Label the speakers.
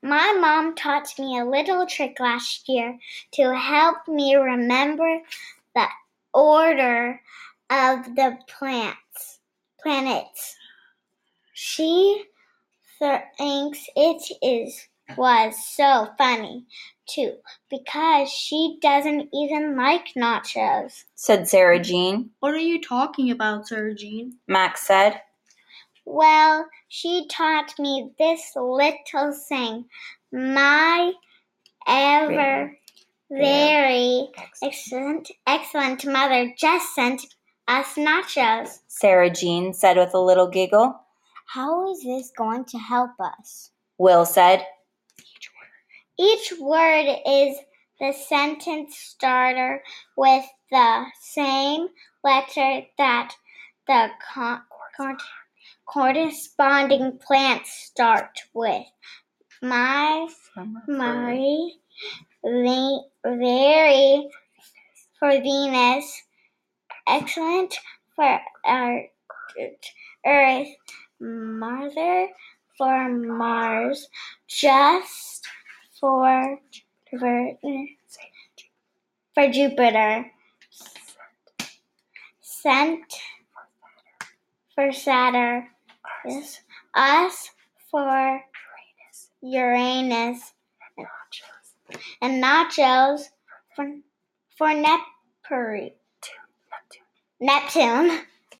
Speaker 1: My mom taught me a little trick last year to help me remember the order of the planets. She thinks was so funny, too, because she doesn't even like nachos,
Speaker 2: said Sarah Jean.
Speaker 3: What are you talking about, Sarah Jean?
Speaker 2: Max said.
Speaker 1: Well, she taught me this little thing. My very excellent mother just sent us nachos,
Speaker 2: Sarah Jean said with a little giggle.
Speaker 1: How is this going to help us?
Speaker 2: Will said.
Speaker 1: Each word is the sentence starter with the same letter that the corresponding plants start with. My very for Venus, excellent for Earth, mother for Mars, just for Jupiter, sent for Saturn, us for Uranus, and nachos for Neptune.